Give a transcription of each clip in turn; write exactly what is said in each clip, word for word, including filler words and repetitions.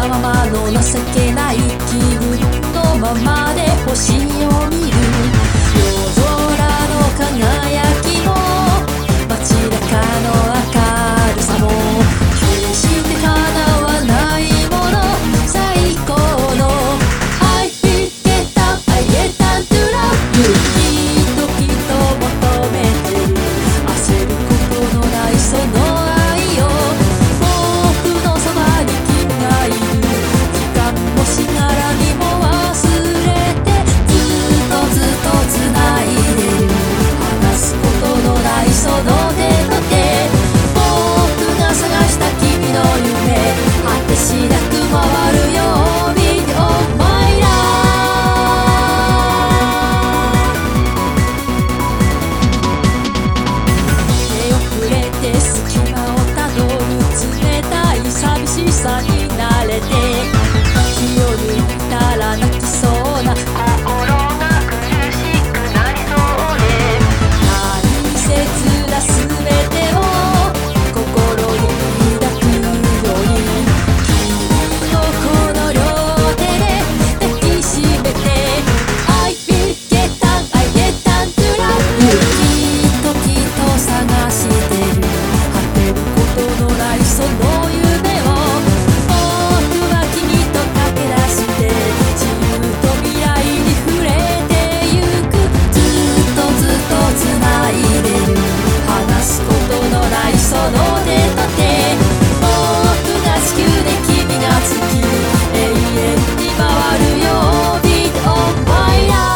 たままの情けない気分のままで星を見る。夜空の輝きも街中の明るさも決して叶わないもの。最高の I feel get down, I get down to love you。 きっときっと求めてる焦ることのないその愛を。僕のそばに君がいる。時間もしがらみも忘れてずっとずっと繋いでる。話すことのないその手と手。僕が探した君の夢果てしなく回るよ Beat of my life。 手を触れて隙間をたどる冷たい寂しさに慣れて気を抜いたら泣きそうな心が苦しくなりそうで大切なすべてを心に抱くように君のこの両手で抱きしめて I feel get down, I get down to love you。 きっときっと探してる果てることのないその夢を。僕は君と駆け出して自由と未来に触れてゆく。ずっとずっと繋いでる話すことのないその手と手。僕が地球で君が月永遠に回るよ Beat of my life。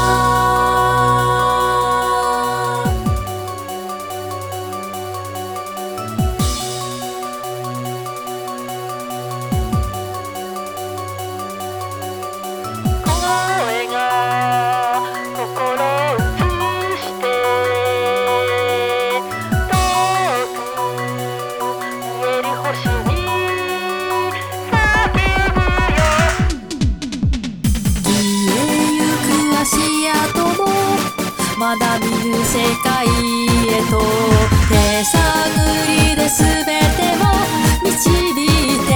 声が心を映して遠く見える星に叫ぶよ。消えゆく足跡もまだ見ぬ世界へと手探りで全てを導いて